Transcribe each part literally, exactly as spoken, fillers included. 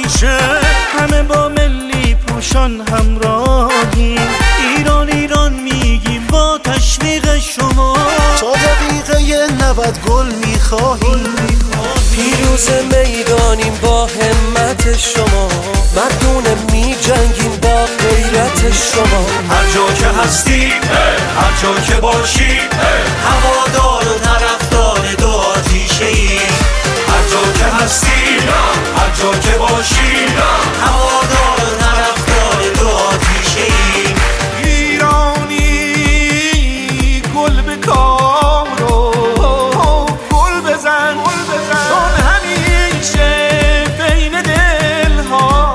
همیشه همه با ملی پوشان همراهیم. ایران ایران میگیم با تشویق شما، تا دقیقه نود گل میخواهیم. پیروز میدانیم با همت شما، مردونه میجنگیم با غیرت شما. هر جا که هستی، هر جا که باشی، هوادار و طرفدار دو آتیشه ای. هر جا که هستی، هر جا که باشی، هوادار و طرفدار دو آتیشه ای. ایرانی گل به کار و گل بزن، چون همیشه بین دلها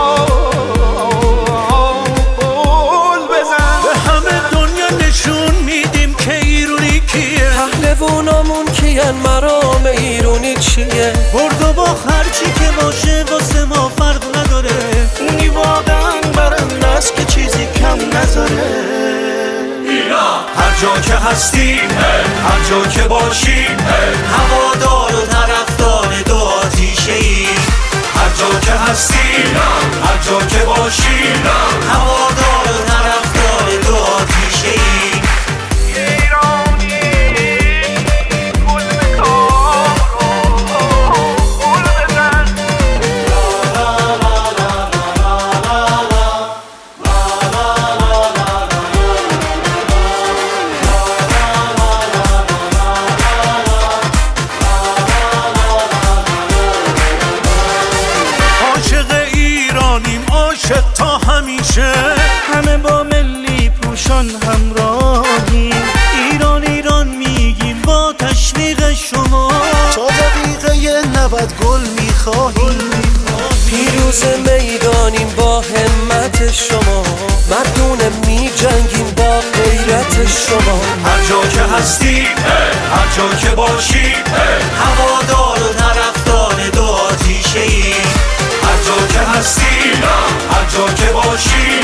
گل بزن. به همه دنیا نشون میدیم که ایرانی کیه، پهلوونامون کیان، مرام ایرانی چیه. برد و باخت هرچی که باشه واسه ما فرق نداره. اونی واقعا برنده است که چیزی کم نذاره. هر جا که هستی، هر جا که باشی، هوادار و طرفدار دو آتیشه ای. هر جا که هستی، هر جا که باشی، هوادار و طرفدار دو آتیشه ای. عاشق تا همیشه همه با ملی پوشان همراهیم. ایران ایران میگیم با تشویق شما، تا دقیقه نود گل میخواهیم. پیروز میدانیم با همت شما، مردونه میجنگیم با غیرت شما. هر جا که هستی، هر جا که باشی، هوادار و طرفدار دو آتیشه ای. هر جا که هستی، هر جا که باشی،